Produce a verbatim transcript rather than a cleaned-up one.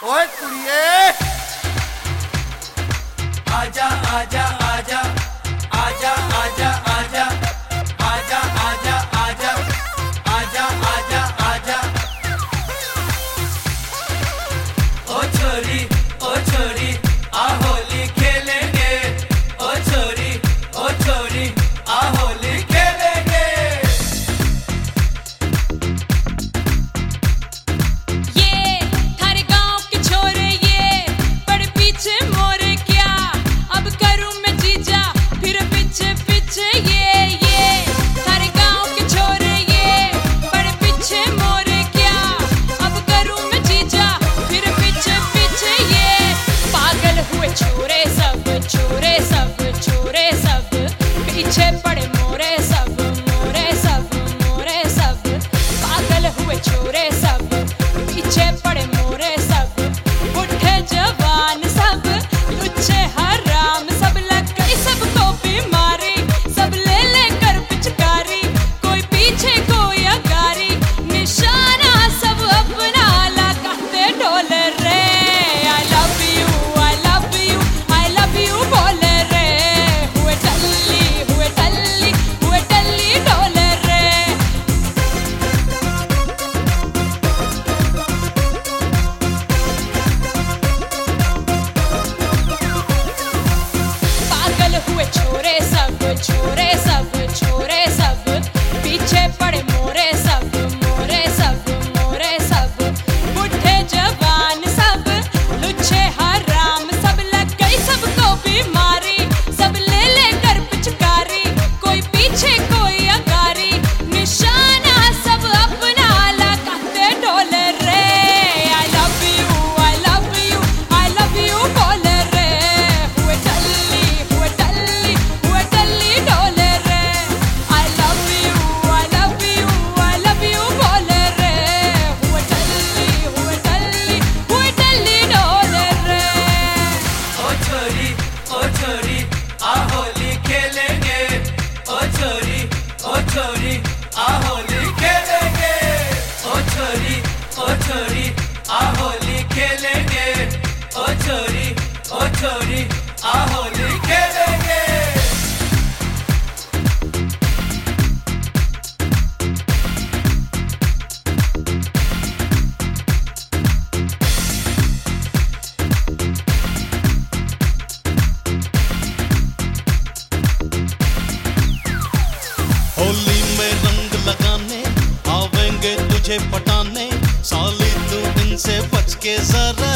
ओए कुड़िए, आजा आजा आजा आजा आजा आजा आजा आजा आजा आजा आजा आजा ओ छोरी ओ छोरी आ होली खेलेंगे, ओ छोरी ओ छोरी आ होली खेलेंगे। ये थारे गांव के छोरे ये पड़ पीछे मोरे क्या, अब करूं मैं जीजा फिर पीछे पीछे ये ये थारे गांव के छोरे ये पड़ पीछे मोरे क्या, अब करूं मैं जीजा फिर पीछे पीछे ये पागल हुए छोरे सब छोरे सब छोरे सब पीछे पड़े मोरे सब मोरे सब मोरे सब पागल हुए छोरे सब पीछे पड़े मोरे सब बुढ़े जवान सब लुच्चे हराम सब लग गई सबको बीमारी, सब ले लेकर पिचकारी, कोई पीछे कोई अगारी, निशाना सब अपना लगाते डोले रे। I love you, I love you, I love you बोले रे, हुए टल्ली हुए टल्ली हुए टल्ली डोले रे। पागल हुए छोरे सब छोरे सब छोरे सब पीछे पड़े मोरे सब मोरे सब मोरे सब बुढ़े जवान सब लुच्चे हराम सब लग गई सबको बीमारी, सब ले लेकर पिचकारी, कोई पीछे कोई अगारी, निशाना सब अपना लगाते डोले रे। I love you, I love you, I love you बोले रे, हुए टल्ली हुए टल्ली हुए टल्ली डोले रे। I love you, I love you, I love you बोले रे, हुए टल्ली हुए टल्ली हुए टल्ली डोले रे। ओ छोरी ओ छोरी आ होली खेलेंगे, ओ छोरी ओ छोरी आ होली खेलेंगे, ओ छोरी ओ छोरी आ होली खेलेंगे, ओ छोरी ओ छोरी आ होली खेलेंगे। होली में रंग लगाने आवेंगे तुझे पटाने, साली तू इनसे बच के जरा